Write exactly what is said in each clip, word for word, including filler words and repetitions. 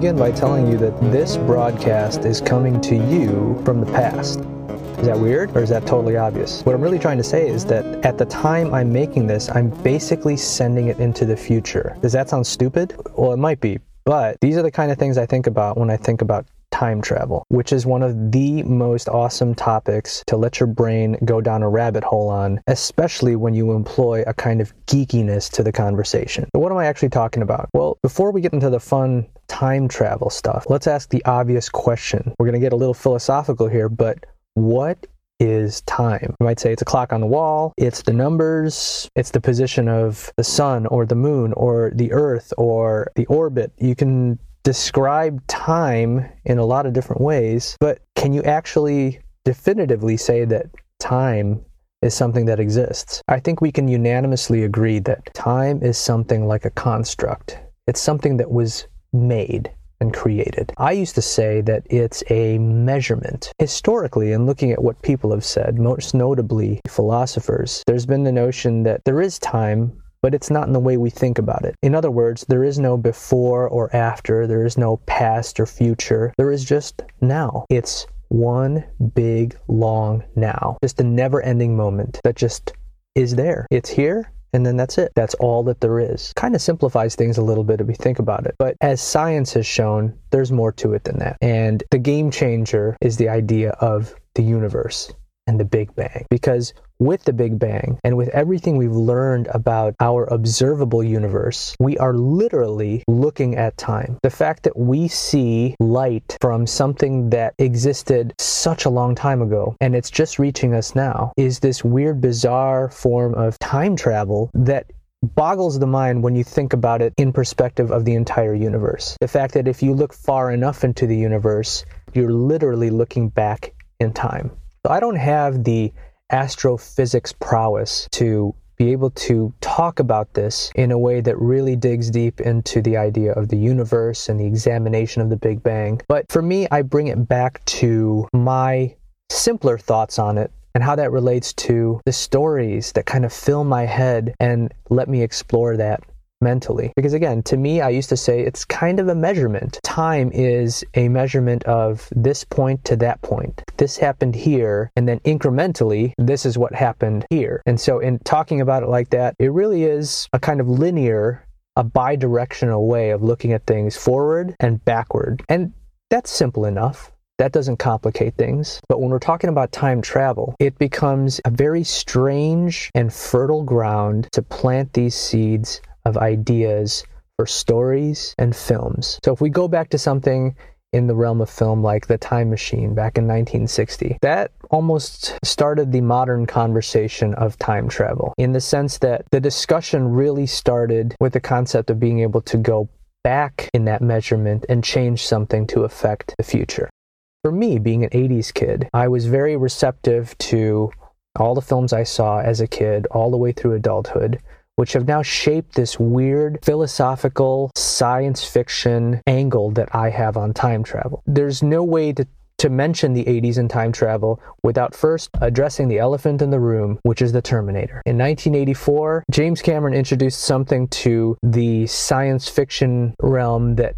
begin by telling you that this broadcast is coming to you from the past. Is that weird, or is that totally obvious? What I'm really trying to say is that at the time I'm making this, I'm basically sending it into the future. Does that sound stupid? Well, it might be, but these are the kind of things I think about when I think about time travel, which is one of the most awesome topics to let your brain go down a rabbit hole on, especially when you employ a kind of geekiness to the conversation. So what am I actually talking about? Well, before we get into the fun time travel stuff, let's ask the obvious question. We're going to get a little philosophical here, but what is time? You might say it's a clock on the wall, it's the numbers, it's the position of the sun or the moon or the earth or the orbit. You can describe time in a lot of different ways, but can you actually definitively say that time is something that exists? I think we can unanimously agree that time is something like a construct. It's something that was made and created. I used to say that it's a measurement. Historically, in looking at what people have said, most notably philosophers, there's been the notion that there is time, but it's not in the way we think about it. In other words, there is no before or after, there is no past or future, there is just now. It's one big, long now. Just a never-ending moment that just is there. It's here, and then that's it. That's all that there is. Kind of simplifies things a little bit if we think about it. But as science has shown, there's more to it than that. And the game changer is the idea of the universe and the Big Bang. Because with the Big Bang and with everything we've learned about our observable universe, we are literally looking at time. The fact that we see light from something that existed such a long time ago and it's just reaching us now is this weird, bizarre form of time travel that boggles the mind when you think about it in perspective of the entire universe. The fact that if you look far enough into the universe, you're literally looking back in time. So I don't have the astrophysics prowess to be able to talk about this in a way that really digs deep into the idea of the universe and the examination of the Big Bang. But for me, I bring it back to my simpler thoughts on it and how that relates to the stories that kind of fill my head and let me explore that mentally. Because again, to me, I used to say it's kind of a measurement. Time is a measurement of this point to that point. This happened here, and then incrementally, this is what happened here. And so in talking about it like that, it really is a kind of linear, a bi-directional way of looking at things forward and backward. And that's simple enough. That doesn't complicate things. But when we're talking about time travel, it becomes a very strange and fertile ground to plant these seeds of ideas for stories and films. So if we go back to something in the realm of film like The Time Machine back in nineteen sixty, that almost started the modern conversation of time travel in the sense that the discussion really started with the concept of being able to go back in that measurement and change something to affect the future. For me, being an eighties kid, I was very receptive to all the films I saw as a kid all the way through adulthood, which have now shaped this weird philosophical science fiction angle that I have on time travel. There's no way to, to mention the eighties and time travel without first addressing the elephant in the room, which is the Terminator. In nineteen eighty-four, James Cameron introduced something to the science fiction realm that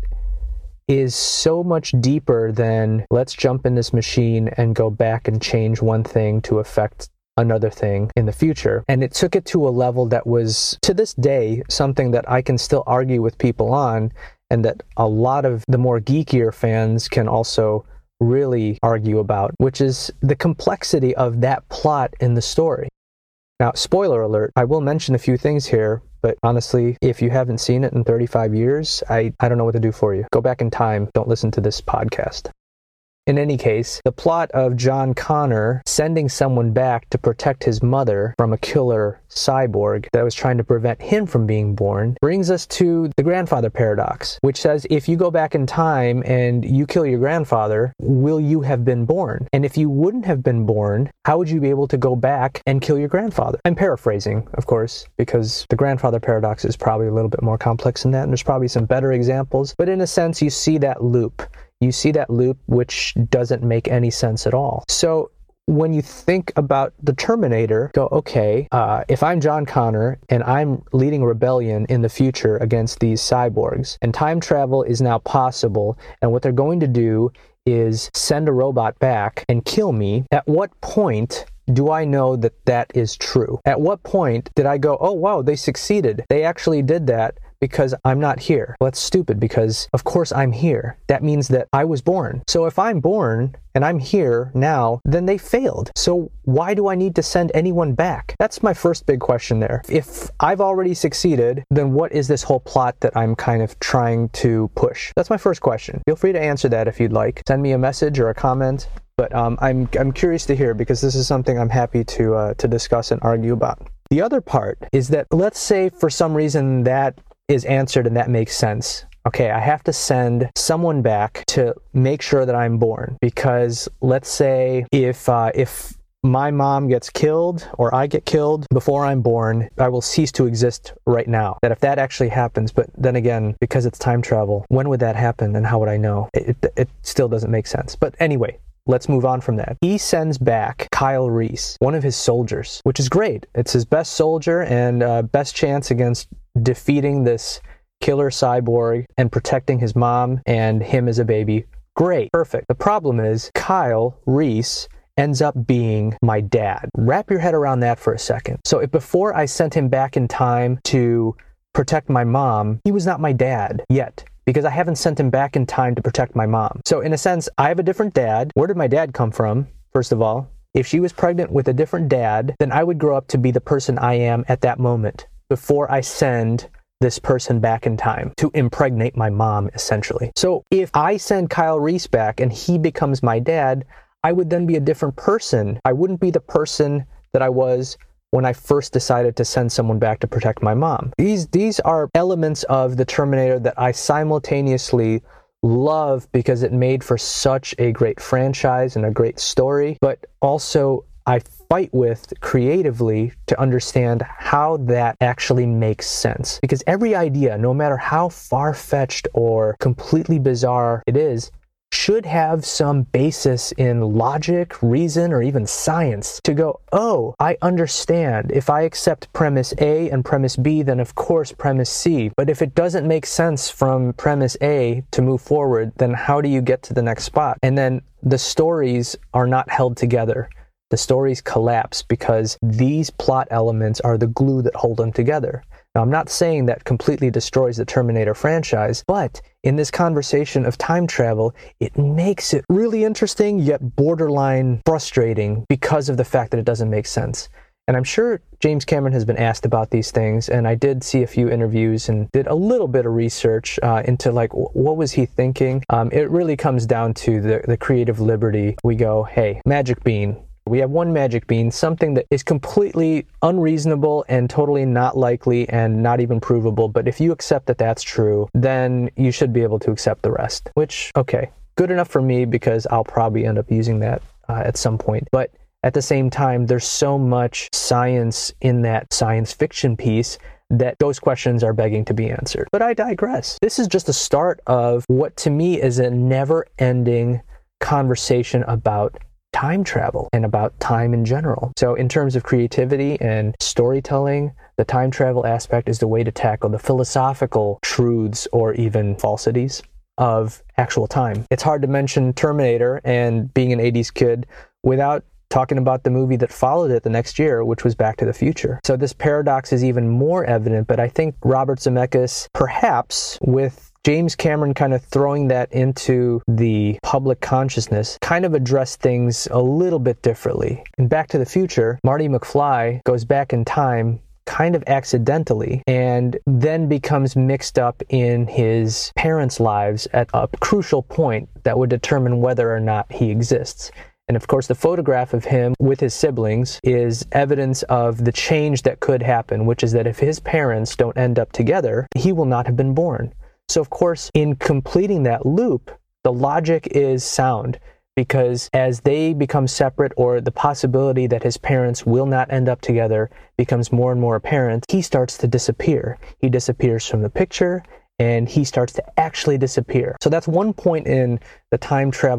is so much deeper than let's jump in this machine and go back and change one thing to affect another thing in the future. And it took it to a level that was, to this day, something that I can still argue with people on, and that a lot of the more geekier fans can also really argue about, which is the complexity of that plot in the story. Now, spoiler alert, I will mention a few things here, but honestly, if you haven't seen it in thirty-five years, I, I don't know what to do for you. Go back in time. Don't listen to this podcast. In any case, the plot of John Connor sending someone back to protect his mother from a killer cyborg that was trying to prevent him from being born brings us to the grandfather paradox, which says if you go back in time and you kill your grandfather, will you have been born? And if you wouldn't have been born, how would you be able to go back and kill your grandfather? I'm paraphrasing, of course, because the grandfather paradox is probably a little bit more complex than that, and there's probably some better examples. But in a sense, you see that loop. You see that loop, which doesn't make any sense at all. So when you think about the Terminator, go, okay, uh, if I'm John Connor and I'm leading a rebellion in the future against these cyborgs, and time travel is now possible, and what they're going to do is send a robot back and kill me, at what point do I know that that is true? At what point did I go, oh, wow, they succeeded. They actually did that because I'm not here. Well, that's stupid because, of course, I'm here. That means that I was born. So if I'm born and I'm here now, then they failed. So why do I need to send anyone back? That's my first big question there. If I've already succeeded, then what is this whole plot that I'm kind of trying to push? That's my first question. Feel free to answer that if you'd like. Send me a message or a comment. But um, I'm I'm curious to hear, because this is something I'm happy to uh, to discuss and argue about. The other part is that, let's say for some reason that is answered and that makes sense. Okay, I have to send someone back to make sure that I'm born, because let's say if uh, if my mom gets killed or I get killed before I'm born, I will cease to exist right now. That if that actually happens, but then again, because it's time travel, when would that happen and how would I know? It, it, it still doesn't make sense. But anyway, let's move on from that. He sends back Kyle Reese, one of his soldiers, which is great. It's his best soldier and uh, best chance against defeating this killer cyborg and protecting his mom and him as a baby. Great. Perfect. The problem is Kyle Reese ends up being my dad. Wrap your head around that for a second. So if before I sent him back in time to protect my mom, he was not my dad yet, because I haven't sent him back in time to protect my mom. So in a sense, I have a different dad. Where did my dad come from, first of all? If she was pregnant with a different dad, then I would grow up to be the person I am at that moment, before I send this person back in time to impregnate my mom, essentially. So if I send Kyle Reese back and he becomes my dad, I would then be a different person. I wouldn't be the person that I was when I first decided to send someone back to protect my mom. These these are elements of the Terminator that I simultaneously love because it made for such a great franchise and a great story, but also I fight with creatively to understand how that actually makes sense. Because every idea, no matter how far-fetched or completely bizarre it is, should have some basis in logic, reason, or even science to go, oh, I understand. If I accept premise A and premise B, then of course premise C. But if it doesn't make sense from premise A to move forward, then how do you get to the next spot? And then the stories are not held together. The stories collapse because these plot elements are the glue that hold them together. Now, I'm not saying that completely destroys the Terminator franchise, but in this conversation of time travel, it makes it really interesting yet borderline frustrating because of the fact that it doesn't make sense. And I'm sure James Cameron has been asked about these things, and I did see a few interviews and did a little bit of research uh, into like, what was he thinking? Um, it really comes down to the, the creative liberty. We go, hey, magic bean. We have one magic bean, something that is completely unreasonable and totally not likely and not even provable. But if you accept that that's true, then you should be able to accept the rest. Which, okay, good enough for me because I'll probably end up using that uh, at some point. But at the same time, there's so much science in that science fiction piece that those questions are begging to be answered. But I digress. This is just the start of what to me is a never-ending conversation about time travel and about time in general. So in terms of creativity and storytelling, the time travel aspect is the way to tackle the philosophical truths or even falsities of actual time. It's hard to mention Terminator and being an eighties kid without talking about the movie that followed it the next year, which was Back to the Future. So this paradox is even more evident, but I think Robert Zemeckis, perhaps with James Cameron kind of throwing that into the public consciousness, kind of addressed things a little bit differently. In Back to the Future, Marty McFly goes back in time kind of accidentally and then becomes mixed up in his parents' lives at a crucial point that would determine whether or not he exists. And of course, the photograph of him with his siblings is evidence of the change that could happen, which is that if his parents don't end up together, he will not have been born. So of course, in completing that loop, the logic is sound because as they become separate or the possibility that his parents will not end up together becomes more and more apparent, he starts to disappear. He disappears from the picture and he starts to actually disappear. So that's one point in the time travel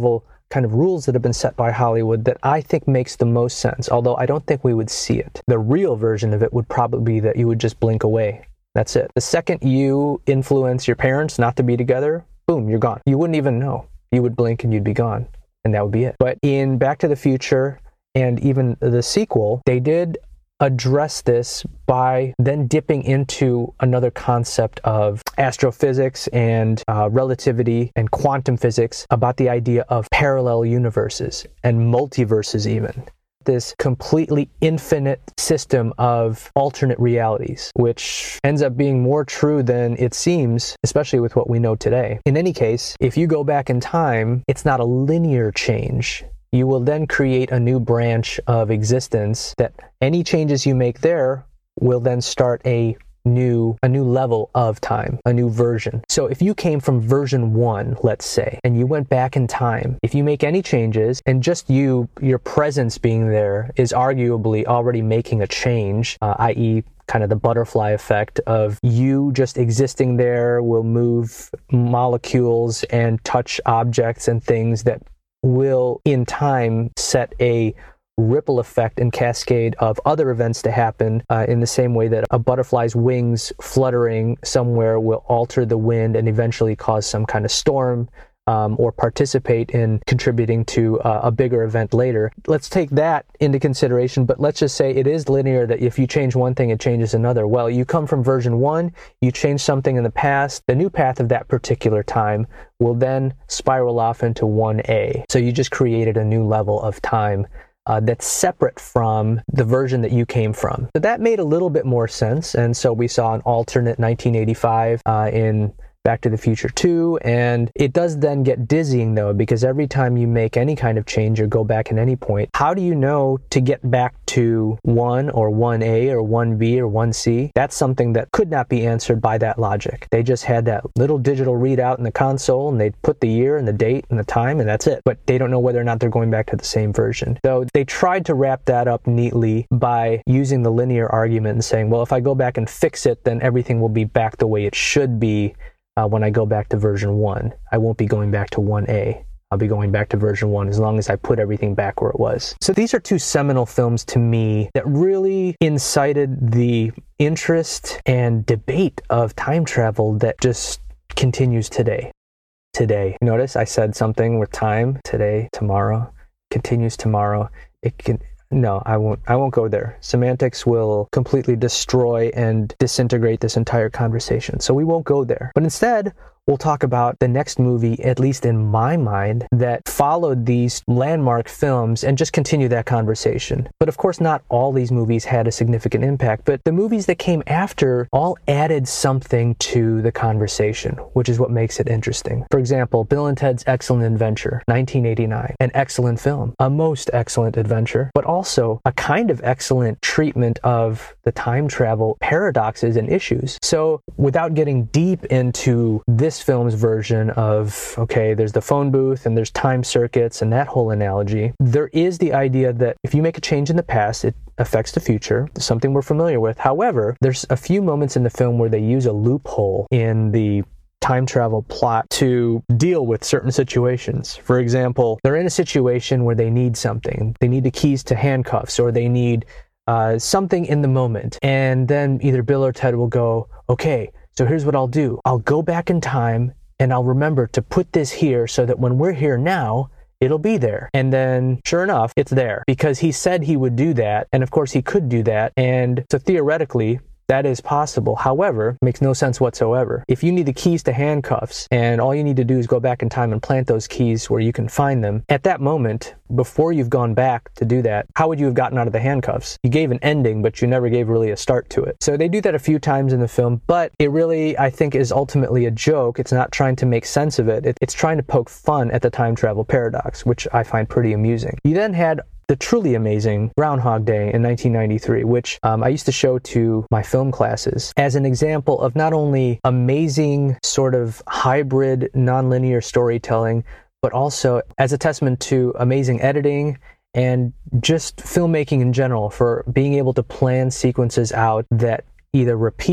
kind of rules that have been set by Hollywood that I think makes the most sense, although I don't think we would see it. The real version of it would probably be that you would just blink away. That's it. The second you influence your parents not to be together, boom, you're gone. You wouldn't even know. You would blink and you'd be gone, and that would be it. But in Back to the Future and even the sequel, they did address this by then dipping into another concept of astrophysics and uh, relativity and quantum physics, about the idea of parallel universes and multiverses even. This completely infinite system of alternate realities, which ends up being more true than it seems, especially with what we know today. In any case, if you go back in time, it's not a linear change. You will then create a new branch of existence that any changes you make there will then start a new a new level of time, a new version. So if you came from version one, let's say, and you went back in time, if you make any changes, and just you, your presence being there is arguably already making a change, uh, that is kind of the butterfly effect of you just existing there will move molecules and touch objects and things that will in time set a ripple effect and cascade of other events to happen, uh, in the same way that a butterfly's wings fluttering somewhere will alter the wind and eventually cause some kind of storm, um, or participate in contributing to uh, a bigger event later. Let's take that into consideration, but let's just say it is linear, that if you change one thing, it changes another. Well, you come from version one, you change something in the past, the new path of that particular time will then spiral off into one A. So you just created a new level of time Uh, that's separate from the version that you came from. So that made a little bit more sense, and so we saw an alternate nineteen eighty-five uh, in Back to the Future two, and it does then get dizzying though, because every time you make any kind of change or go back at any point, how do you know to get back to one or one A or one B or one C? That's something that could not be answered by that logic. They just had that little digital readout in the console, and they put the year and the date and the time, and that's it. But they don't know whether or not they're going back to the same version. So they tried to wrap that up neatly by using the linear argument and saying, well, if I go back and fix it, then everything will be back the way it should be. Uh, when I go back to version one, I won't be going back to one A. I'll be going back to version one as long as I put everything back where it was. So these are two seminal films to me that really incited the interest and debate of time travel that just continues today. Today. Notice I said something with time, today, tomorrow, continues tomorrow. It can... No, I won't. I won't go there. Semantics will completely destroy and disintegrate this entire conversation. So we won't go there. But instead, we'll talk about the next movie, at least in my mind, that followed these landmark films and just continue that conversation. But of course, not all these movies had a significant impact, but the movies that came after all added something to the conversation, which is what makes it interesting. For example, Bill and Ted's Excellent Adventure, nineteen eighty-nine, an excellent film, a most excellent adventure, but also a kind of excellent treatment of the time travel paradoxes and issues. So without getting deep into this film's version of, okay, there's the phone booth and there's time circuits and that whole analogy, there is the idea that if you make a change in the past, it affects the future, something we're familiar with. However, there's a few moments in the film where they use a loophole in the time travel plot to deal with certain situations. For example, they're in a situation where they need something. They need the keys to handcuffs, or they need uh, something in the moment. And then either Bill or Ted will go, okay, so here's what I'll do. I'll go back in time and I'll remember to put this here so that when we're here now, it'll be there. And then sure enough, it's there because he said he would do that. And of course he could do that. And so theoretically, that is possible. However, it makes no sense whatsoever. If you need the keys to handcuffs and all you need to do is go back in time and plant those keys where you can find them, at that moment, before you've gone back to do that, how would you have gotten out of the handcuffs? You gave an ending, but you never gave really a start to it. So they do that a few times in the film, but it really, I think, is ultimately a joke. It's not trying to make sense of it. It's trying to poke fun at the time travel paradox, which I find pretty amusing. You then had the truly amazing Groundhog Day in nineteen ninety-three, which um, I used to show to my film classes as an example of not only amazing sort of hybrid nonlinear storytelling, but also as a testament to amazing editing and just filmmaking in general for being able to plan sequences out that either repeat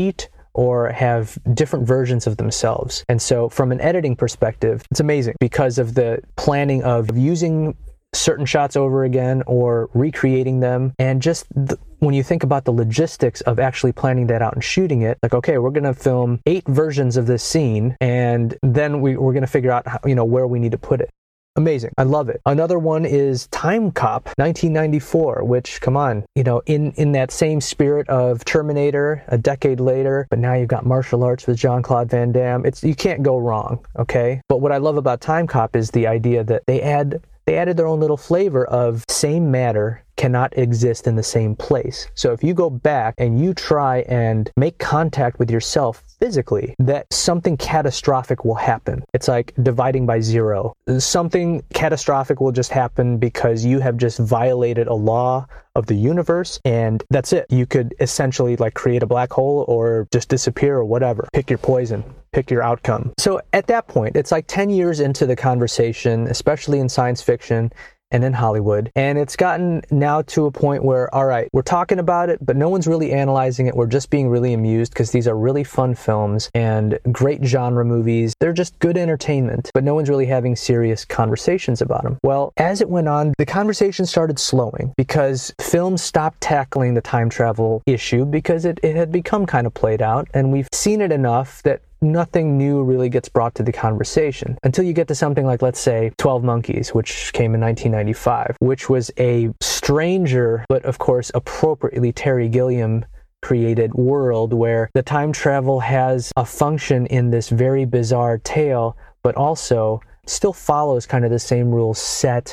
or have different versions of themselves. And so from an editing perspective, it's amazing because of the planning of using certain shots over again or recreating them. And just the, when you think about the logistics of actually planning that out and shooting it, like, okay, we're going to film eight versions of this scene, and then we, we're going to figure out how, you know, where we need to put it. Amazing. I love it. Another one is Time Cop, nineteen ninety-four, which, come on, you know, in, in that same spirit of Terminator, a decade later, but now you've got martial arts with Jean-Claude Van Damme. It's, you can't go wrong, okay? But what I love about Time Cop is the idea that they add They added their own little flavor of same matter cannot exist in the same place. So if you go back and you try and make contact with yourself physically, that something catastrophic will happen. It's like dividing by zero. Something catastrophic will just happen because you have just violated a law of the universe, and that's it. You could essentially like create a black hole or just disappear or whatever. Pick your poison. Pick your outcome. So at that point, it's like ten years into the conversation, especially in science fiction and in Hollywood. And it's gotten now to a point where, all right, we're talking about it, but no one's really analyzing it. We're just being really amused because these are really fun films and great genre movies. They're just good entertainment, but no one's really having serious conversations about them. Well, as it went on, the conversation started slowing because films stopped tackling the time travel issue because it, it had become kind of played out, and we've seen it enough that nothing new really gets brought to the conversation until you get to something like, let's say, twelve Monkeys, which came in nineteen ninety-five, which was a stranger, but of course appropriately Terry Gilliam created world where the time travel has a function in this very bizarre tale, but also still follows kind of the same rules set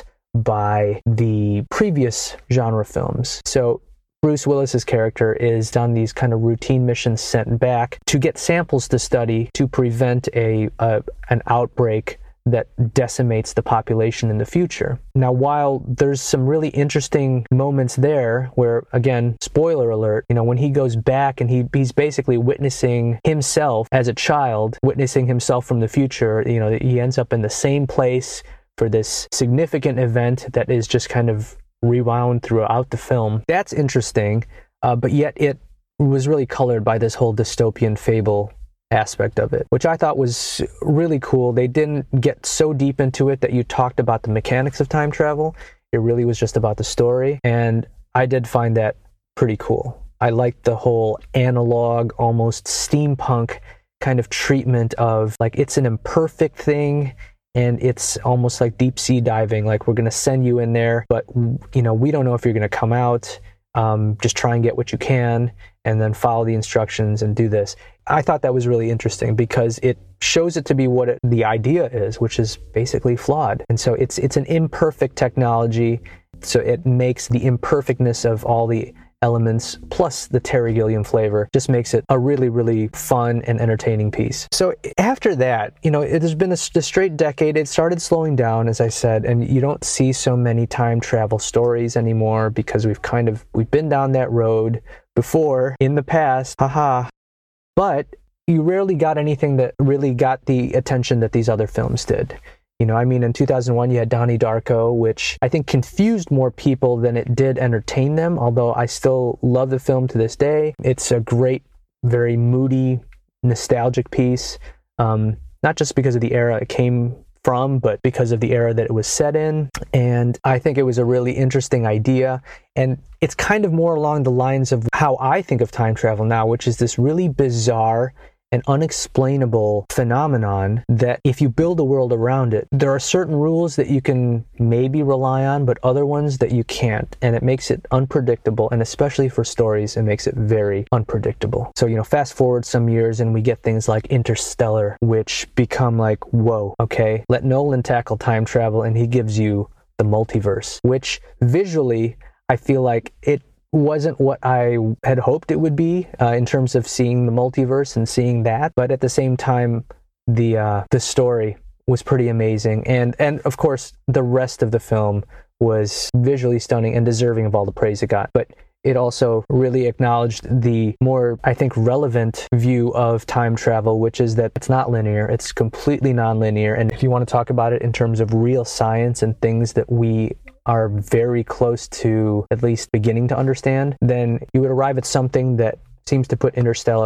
by the previous genre films. So Bruce Willis's character is on these kind of routine missions sent back to get samples to study to prevent a, a an outbreak that decimates the population in the future. Now, while there's some really interesting moments there where, again, spoiler alert, you know, when he goes back and he he's basically witnessing himself as a child, witnessing himself from the future, you know, he ends up in the same place for this significant event that is just kind of rewound throughout the film. That's interesting, uh, but yet it was really colored by this whole dystopian fable aspect of it, which I thought was really cool. They didn't get so deep into it that you talked about the mechanics of time travel. It really was just about the story, and I did find that pretty cool. I liked the whole analog, almost steampunk kind of treatment of, like, it's an imperfect thing, and it's almost like deep sea diving. Like, we're going to send you in there, but, you know, we don't know if you're going to come out. Um, just try and get what you can, and then follow the instructions and do this. I thought that was really interesting because it shows it to be what it, the idea is, which is basically flawed. And so it's it's an imperfect technology, so it makes the imperfectness of all the elements plus the Terry Gilliam flavor just makes it a really, really fun and entertaining piece. So after that, you know, it has been a, a straight decade. It started slowing down, as I said, and you don't see so many time travel stories anymore because we've kind of, we've been down that road before in the past, haha. But you rarely got anything that really got the attention that these other films did. You know, I mean, in two thousand one, you had Donnie Darko, which I think confused more people than it did entertain them, although I still love the film to this day. It's a great, very moody, nostalgic piece, um, not just because of the era it came from, but because of the era that it was set in. And I think it was a really interesting idea. And it's kind of more along the lines of how I think of time travel now, which is this really bizarre an unexplainable phenomenon that if you build a world around it, there are certain rules that you can maybe rely on, but other ones that you can't. And it makes it unpredictable. And especially for stories, it makes it very unpredictable. So, you know, fast forward some years and we get things like Interstellar, which become like, whoa, okay, let Nolan tackle time travel and he gives you the multiverse, which visually, I feel like it wasn't what I had hoped it would be uh, in terms of seeing the multiverse and seeing that, but at the same time, the uh, the story was pretty amazing, and and of course the rest of the film was visually stunning and deserving of all the praise it got. But it also really acknowledged the more, I think, relevant view of time travel, which is that it's not linear, it's completely non-linear, and if you want to talk about it in terms of real science and things that we are very close to at least beginning to understand, then you would arrive at something that seems to put Interstellar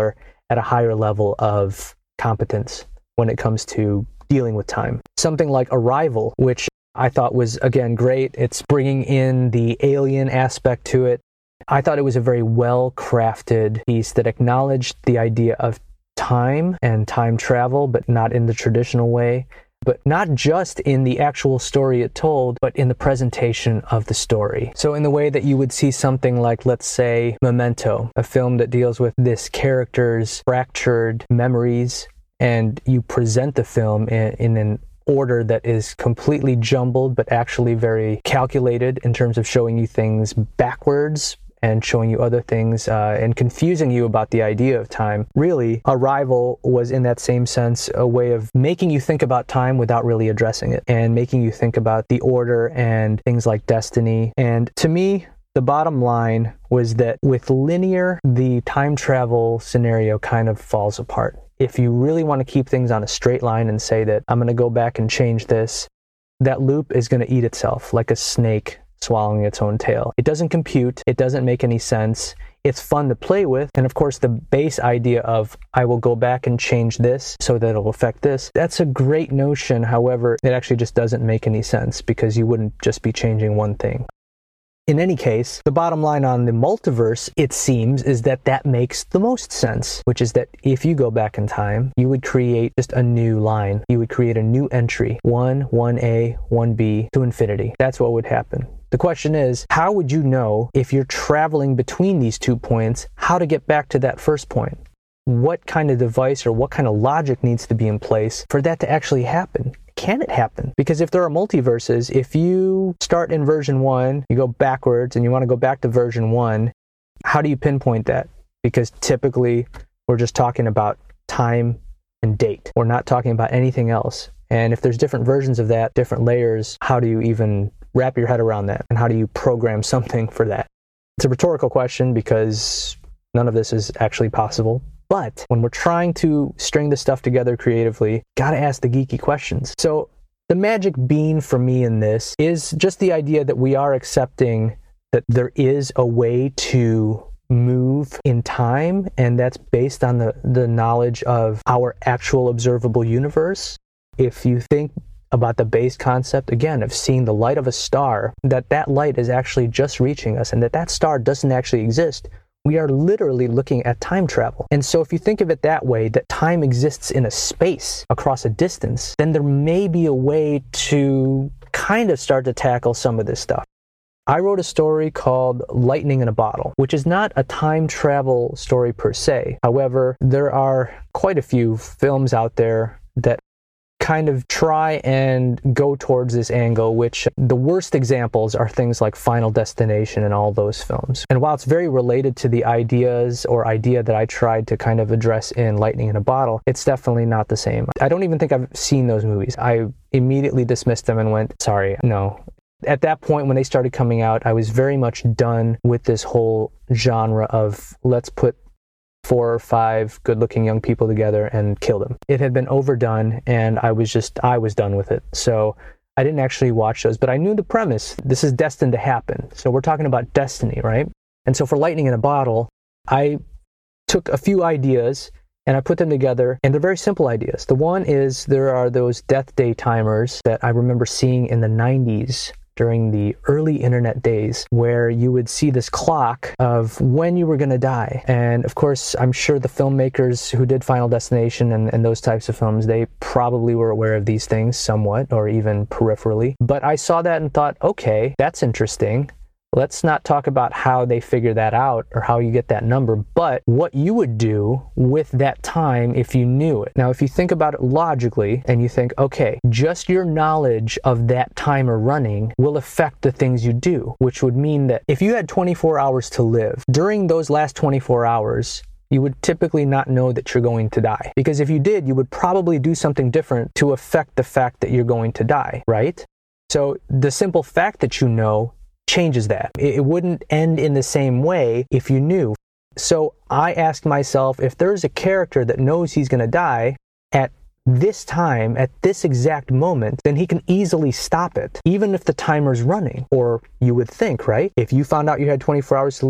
at a higher level of competence when it comes to dealing with time. Something like Arrival, which I thought was, again, great. It's bringing in the alien aspect to it. I thought it was a very well-crafted piece that acknowledged the idea of time and time travel, but not in the traditional way. But not just in the actual story it told, but in the presentation of the story. So in the way that you would see something like, let's say, Memento, a film that deals with this character's fractured memories, and you present the film in, in an order that is completely jumbled, but actually very calculated in terms of showing you things backwards and showing you other things uh, and confusing you about the idea of time. Really, Arrival was, in that same sense, a way of making you think about time without really addressing it, and making you think about the order and things like destiny. And to me, the bottom line was that with linear, the time travel scenario kind of falls apart. If you really want to keep things on a straight line and say that I'm going to go back and change this, that loop is going to eat itself like a snake swallowing its own tail. It doesn't compute. It doesn't make any sense. It's fun to play with. And of course, the base idea of I will go back and change this so that it'll affect this, that's a great notion. However, it actually just doesn't make any sense because you wouldn't just be changing one thing. In any case, the bottom line on the multiverse, it seems, is that that makes the most sense, which is that if you go back in time, you would create just a new line. You would create a new entry, one, one A, one B, to infinity. That's what would happen. The question is, how would you know if you're traveling between these two points, how to get back to that first point? What kind of device or what kind of logic needs to be in place for that to actually happen? Can it happen? Because if there are multiverses, if you start in version one, you go backwards and you want to go back to version one, how do you pinpoint that? Because typically we're just talking about time and date. We're not talking about anything else. And if there's different versions of that, different layers, how do you even wrap your head around that? And how do you program something for that? It's a rhetorical question because none of this is actually possible. But when we're trying to string this stuff together creatively, gotta ask the geeky questions. So the magic bean for me in this is just the idea that we are accepting that there is a way to move in time, and that's based on the, the knowledge of our actual observable universe. If you think about the base concept, again, of seeing the light of a star, that that light is actually just reaching us, and that that star doesn't actually exist, we are literally looking at time travel. And so if you think of it that way, that time exists in a space across a distance, then there may be a way to kind of start to tackle some of this stuff. I wrote a story called Lightning in a Bottle, which is not a time travel story per se. However, there are quite a few films out there that kind of try and go towards this angle, which the worst examples are things like Final Destination and all those films. And while it's very related to the ideas or idea that I tried to kind of address in Lightning in a Bottle, it's definitely not the same. I don't even think I've seen those movies. I immediately dismissed them and went, sorry, no. At that point, when they started coming out, I was very much done with this whole genre of let's put four or five good-looking young people together and kill them. It had been overdone, and I was just, I was done with it. So I didn't actually watch those, but I knew the premise. This is destined to happen. So we're talking about destiny, right? And so for Lightning in a Bottle, I took a few ideas and I put them together, and they're very simple ideas. The one is there are those death day timers that I remember seeing in the nineties during the early internet days, where you would see this clock of when you were going to die. And of course, I'm sure the filmmakers who did Final Destination and, and those types of films, they probably were aware of these things somewhat, or even peripherally. But I saw that and thought, okay, that's interesting. Let's not talk about how they figure that out or how you get that number, but what you would do with that time if you knew it. Now, if you think about it logically and you think, okay, just your knowledge of that timer running will affect the things you do, which would mean that if you had twenty-four hours to live, during those last twenty-four hours, you would typically not know that you're going to die. Because if you did, you would probably do something different to affect the fact that you're going to die, right? So the simple fact that you know changes that. It wouldn't end in the same way if you knew. So I asked myself, if there's a character that knows he's going to die at this time, at this exact moment, then he can easily stop it, even if the timer's running. Or you would think, right? If you found out you had twenty-four hours to live,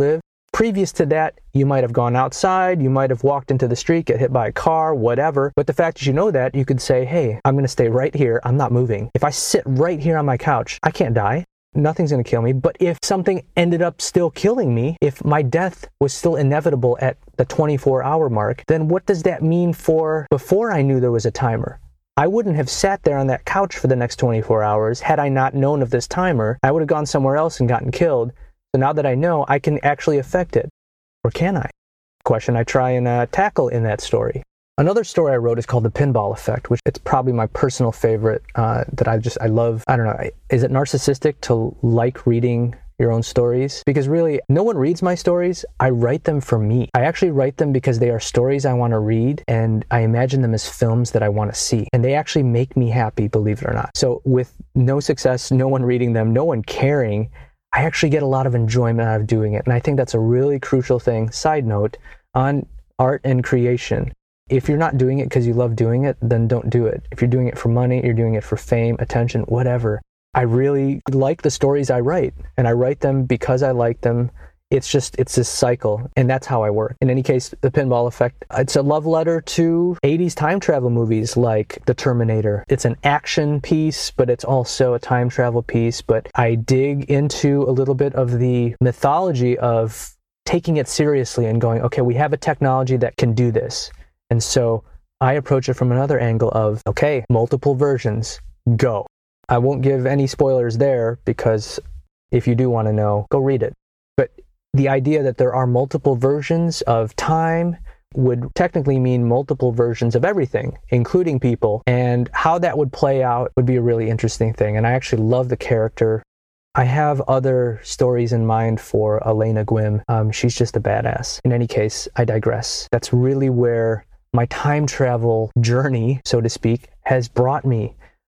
Previous to that, you might have gone outside, you might have walked into the street, get hit by a car, whatever. But the fact that you know that, you could say, hey, I'm going to stay right here. I'm not moving. If I sit right here on my couch, I can't die. Nothing's going to kill me. But if something ended up still killing me, if my death was still inevitable at the twenty-four hour mark, then what does that mean for before I knew there was a timer? I wouldn't have sat there on that couch for the next twenty-four hours had I not known of this timer. I would have gone somewhere else and gotten killed. So now that I know, I can actually affect it. Or can I? Question I try and uh, tackle in that story. Another story I wrote is called The Pinball Effect, which it's probably my personal favorite uh, that I just, I love. I don't know, is it narcissistic to like reading your own stories? Because really, no one reads my stories. I write them for me. I actually write them because they are stories I want to read, and I imagine them as films that I want to see. And they actually make me happy, believe it or not. So with no success, no one reading them, no one caring, I actually get a lot of enjoyment out of doing it. And I think that's a really crucial thing. Side note on art and creation. If you're not doing it because you love doing it, then don't do it. If you're doing it for money, you're doing it for fame, attention, whatever. I really like the stories I write, and I write them because I like them. It's just, it's this cycle, and that's how I work. In any case, The Pinball Effect, it's a love letter to eighties time travel movies like The Terminator. It's an action piece, but it's also a time travel piece. But I dig into a little bit of the mythology of taking it seriously and going, okay, we have a technology that can do this. And so I approach it from another angle of, okay, multiple versions, go. I won't give any spoilers there because if you do want to know, go read it. But the idea that there are multiple versions of time would technically mean multiple versions of everything, including people. And how that would play out would be a really interesting thing. And I actually love the character. I have other stories in mind for Elena Gwym. Um, she's just a badass. In any case, I digress. That's really where my time travel journey, so to speak, has brought me,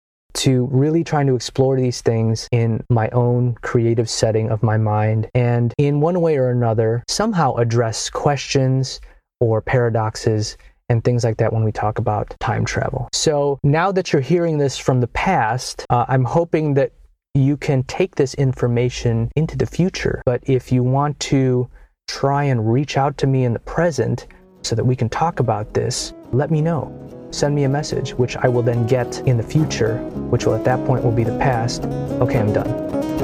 to really trying to explore these things in my own creative setting of my mind, and in one way or another, somehow address questions or paradoxes and things like that when we talk about time travel. So now that you're hearing this from the past, uh, I'm hoping that you can take this information into the future. But if you want to try and reach out to me in the present so that we can talk about this, let me know. Send me a message, which I will then get in the future, which will at that point will be the past. Okay, I'm done.